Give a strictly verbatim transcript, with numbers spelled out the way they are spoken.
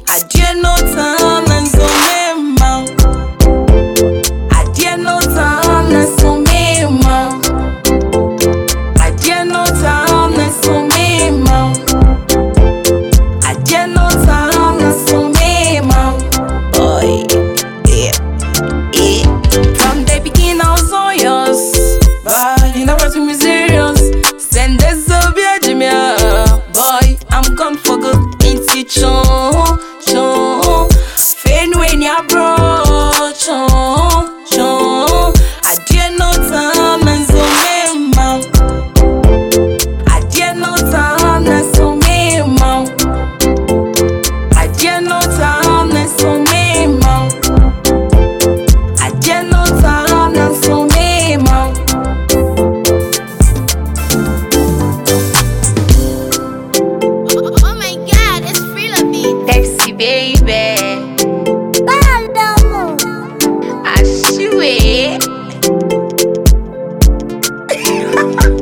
I dare no time and so me ma. I dare no time and so me ma. I dare no time and so me ma. I dare no time and so me ma. Boy, yeah, yeah. From the beginning I was all yours, but you never took me serious. Send this over Jimmy, boy, I'm gone for good. Into chon, chon, fade when you bro, chon, chon. I dare no time and so me ma. I dare no time and so me ma. I dare no time and so me ma. I dare no time and so me ma. Oh my god, it's Frila beat. Taxi baby, I swear.